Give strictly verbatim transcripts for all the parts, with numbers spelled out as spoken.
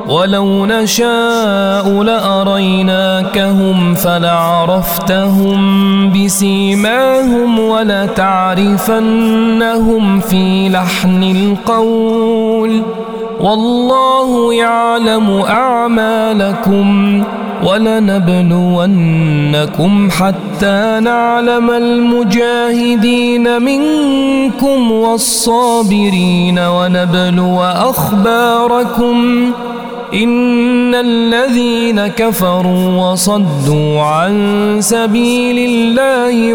ولو نشاء لأريناكهم فلعرفتهم بسيماهم ولتعرفنهم في لحن القول والله يعلم أعمالكم ولنبلونكم حتى نعلم المجاهدين منكم والصابرين ونبلو أخباركم إن الذين كفروا وصدوا عن سبيل الله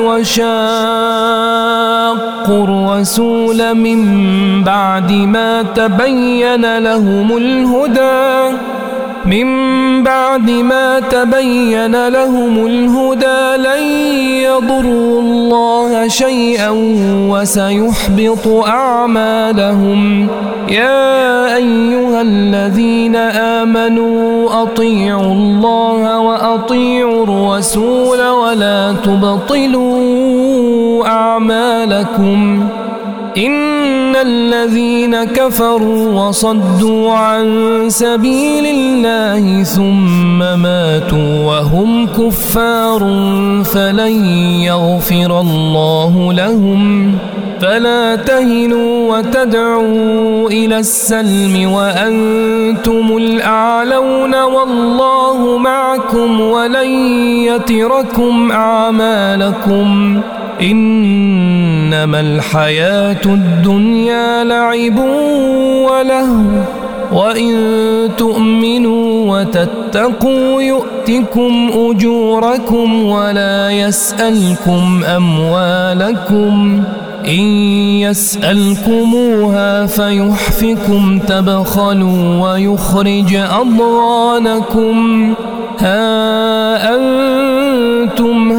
وشاقوا الرسول من بعد ما تبين لهم الهدى من بعد ما تبين لهم الهدى لن يضروا الله شيئا وسيحبط أعمالهم يا أيها الذين آمنوا أطيعوا الله وأطيعوا الرسول ولا تبطلوا أعمالكم إن الذين كفروا وصدوا عن سبيل الله ثم ماتوا وهم كفار فلن يغفر الله لهم فلا تهنوا وتدعوا إلى السلم وأنتم الأعلون والله معكم ولن يتركم أعمالكم إنما الحياة الدنيا لعب ولهو وإن تؤمنوا وتتقوا يؤتكم أجوركم ولا يسألكم أموالكم إن يسألكموها فيحفكم تبخلوا ويخرج أضغانكم ها أنتم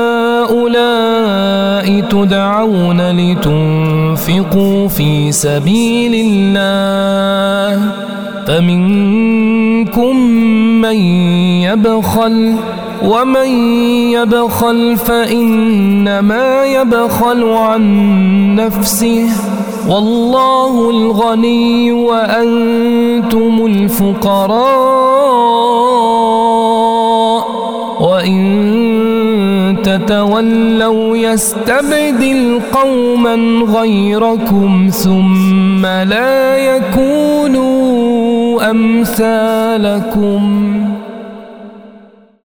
هؤلاء تدعون لتنفقوا في سبيل الله فمنكم من يبخل ومن يبخل فإنما يبخل عن نفسه والله الغني وأنتم الفقراء وإن تتولوا يستبدل قوما غيركم ثم لا يكونوا أمثالكم.